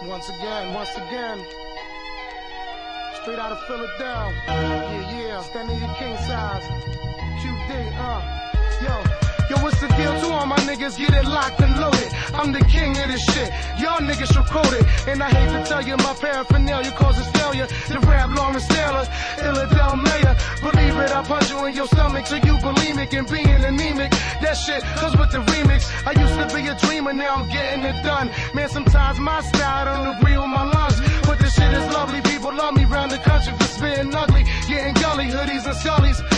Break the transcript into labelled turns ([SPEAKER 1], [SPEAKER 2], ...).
[SPEAKER 1] Once again, straight out of Philadelphia. Yeah, standing your king size. QD, Yo, what's the deal to all my niggas? Get it locked and loaded. I'm the king of this shit. Y'all niggas should quote it. And I hate to tell you, my paraphernalia causes failure. The rap Lawrence Taylor, Illadelph Mayor. Believe it, I punch you in your stomach till you bulimic and being anemic. That shit, cause with the remix, I used to be a dreamer, now I'm getting it done. Man, sometimes my style don't agree with my lungs. But this shit is lovely, people love me round the country for spitting ugly. Getting gully hoodies and scullies.